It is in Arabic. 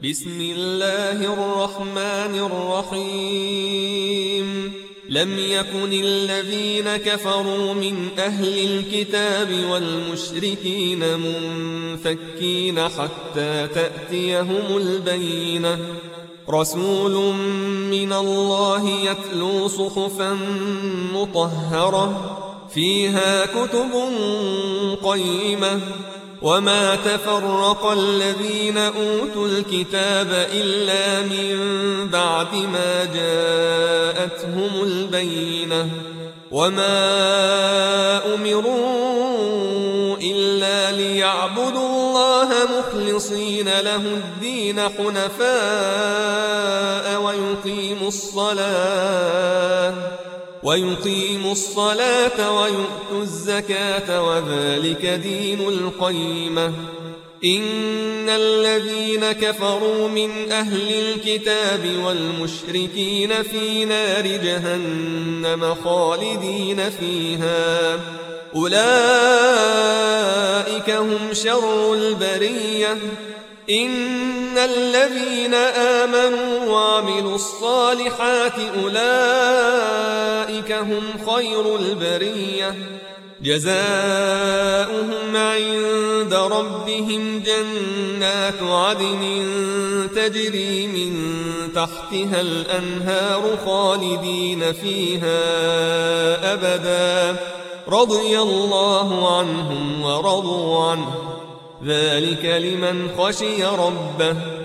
بسم الله الرحمن الرحيم لم يكن الذين كفروا من أهل الكتاب والمشركين منفكين حتى تأتيهم البينة رسول من الله يتلو صحفا مطهرة فيها كتب قيمة وما تفرق الذين أوتوا الكتاب إلا من بعد ما جاءتهم البينة وما أمروا إلا ليعبدوا الله مخلصين له الدين حنفاء ويقيموا الصلاة ويؤتوا الزكاة وذلك دين القيمة إن الذين كفروا من أهل الكتاب والمشركين في نار جهنم خالدين فيها أولئك هم شر البرية إن الذين آمنوا وعملوا الصالحات أولئك هم خير البرية جزاؤهم عند ربهم جنات عدن تجري من تحتها الأنهار خالدين فيها أبدا رضي الله عنهم ورضوا عنه ذلك لمن خشي ربه